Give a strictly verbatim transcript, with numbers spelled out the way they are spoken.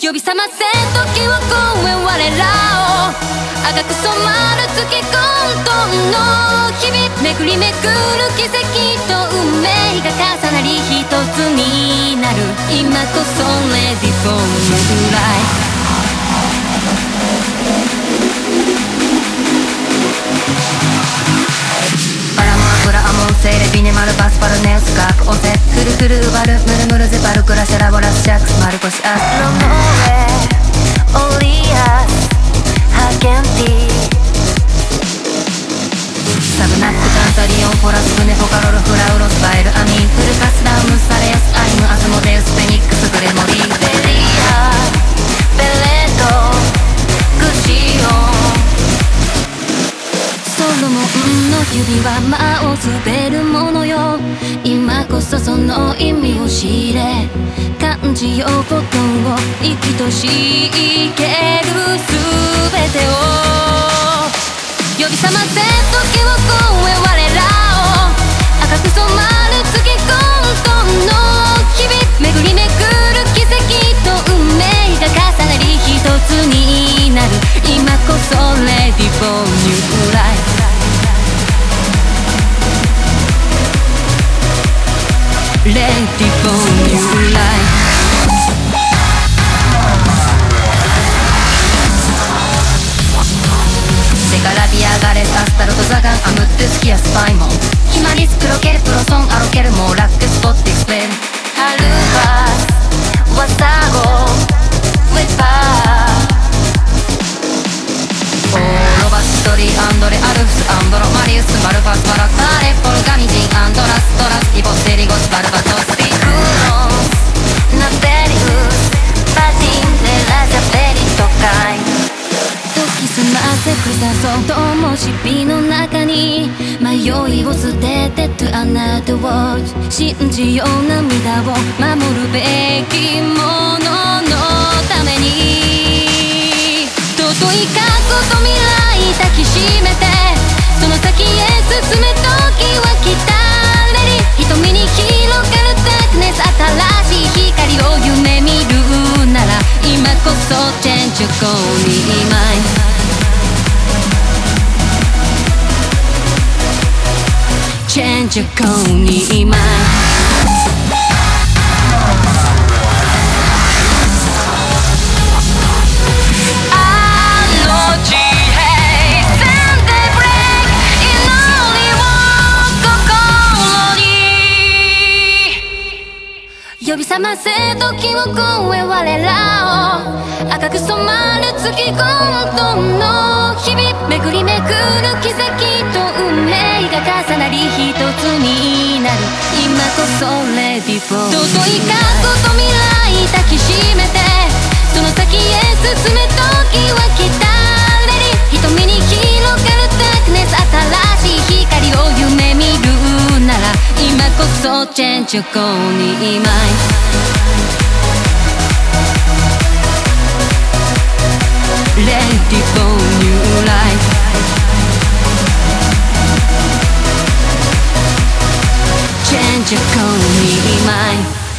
呼び覚ませ時を超え我らを赤く染まる月混沌の日々めくりめくる奇跡と運命が重なり一つになる今こそ Ready for New Lifeセイレビネマルバスパルネスカープオセフルフルウバルムルムルゼパルクラシャラボラスシャックスマルコシアスロモエオリアスハケンティサブナックタンタリオンフォラスフネフォカロルフラウロスバイルアミンフルカスダウムスパレアスアイムアスモデウスフェニックスグレモリベリアベレートグシオンソロモンの指は魔を滑るものよ今こそその意味を知れ感じようことを生きとし生ける全てを呼び覚ませ時を超え我らを赤く染まる月混沌の日々巡りめくる奇跡と運命が重なり一つになる今こそ Ready for New Life Ready for New Lifeセカラビアガレスアスタロトザガンアムットゥスキアスパイモンヒマリスクロケルプロソンアロケルモーラックスポッティスペルハルバスワサゴウェパーオーロバストリーアンドレアルフスアンドロマリウスマルファスパラクターレポルガニジンアンドラストラスイボセリゴスバルバトスピクロンナベリウスバジンレラジャベリトカイ時すませ草そうともし火の中に迷いを捨てて To another world 信じよう涙を守るべきもののために尊い過去と未来抱きしめてその先へ進め時は来たレディ瞳に広がるダークネス新しい光を夢見るなら今こそ Change your only mind Change your only mind呼び覚ませ時を超え我らを赤く染まる月混沌の日々巡りめくる奇跡と運命が重なり一つになる今こそ Ready for 尊い過去と未来抱きしめてその先へ進め時は来たレディ瞳に広がるダークネス新しい光を夢見るなら今こそ Change your only mind Ready for new life Change your only mind